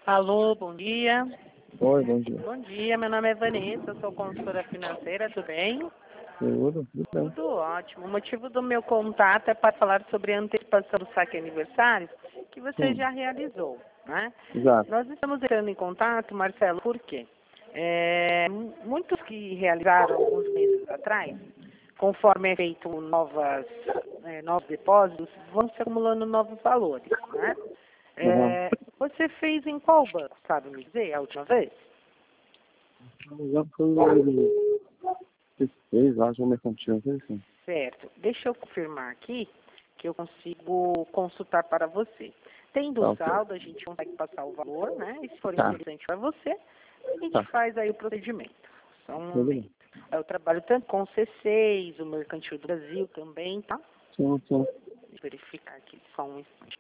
Alô, bom dia. Oi, bom dia. Bom dia, meu nome é Vanessa, eu sou consultora financeira, tudo bem? Tudo bem. Tudo ótimo. O motivo do meu contato é para falar sobre a antecipação do saque aniversário que você Sim, já realizou, né? exato. Nós estamos entrando em contato, Marcelo, por quê? Muitos que realizaram alguns meses atrás, conforme é feito novos depósitos, vão se acumulando novos valores, né? Uhum. Você fez em qual banco, sabe me dizer, a última vez? Já foi fez, acho, um mercantil, não sei assim. Certo. Deixa eu confirmar aqui que eu consigo consultar para você. Tendo Tá, o ok. saldo, a gente consegue passar o valor, né? E se for Tá, interessante para você, a gente tá. faz aí o procedimento. Só um Tudo bem. momento. Eu trabalho tanto com o C6, o Mercantil do Brasil também, tá? Sim, sim. Deixa eu verificar aqui, só um instante.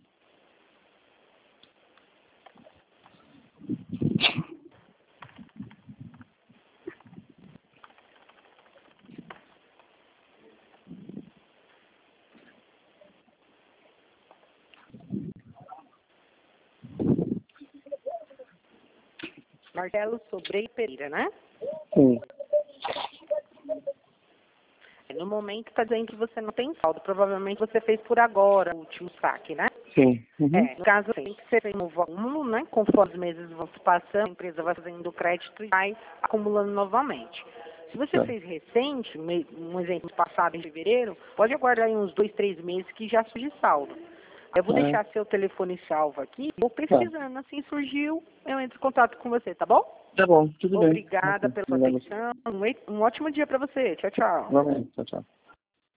Marcelo Sobrei Pereira, né? Sim, No momento está dizendo que você não tem saldo. Provavelmente você fez por agora o último saque, né? sim. Uhum. No caso, tem que ser um volume, né? Conforme os meses vão se passando, a empresa vai fazendo crédito e vai acumulando novamente. Se você Tá. fez recente, um exemplo passado em fevereiro, pode aguardar aí uns 2, 3 meses que já surge saldo. Eu vou É, deixar seu telefone salvo aqui, vou tá. pesquisando, assim surgiu, eu entro em contato com você, tá bom? Tá bom, tudo bem. Obrigada Ok, pela sua obrigado a você. atenção, um ótimo dia para você, tchau, tchau. Vamos, tchau, tchau.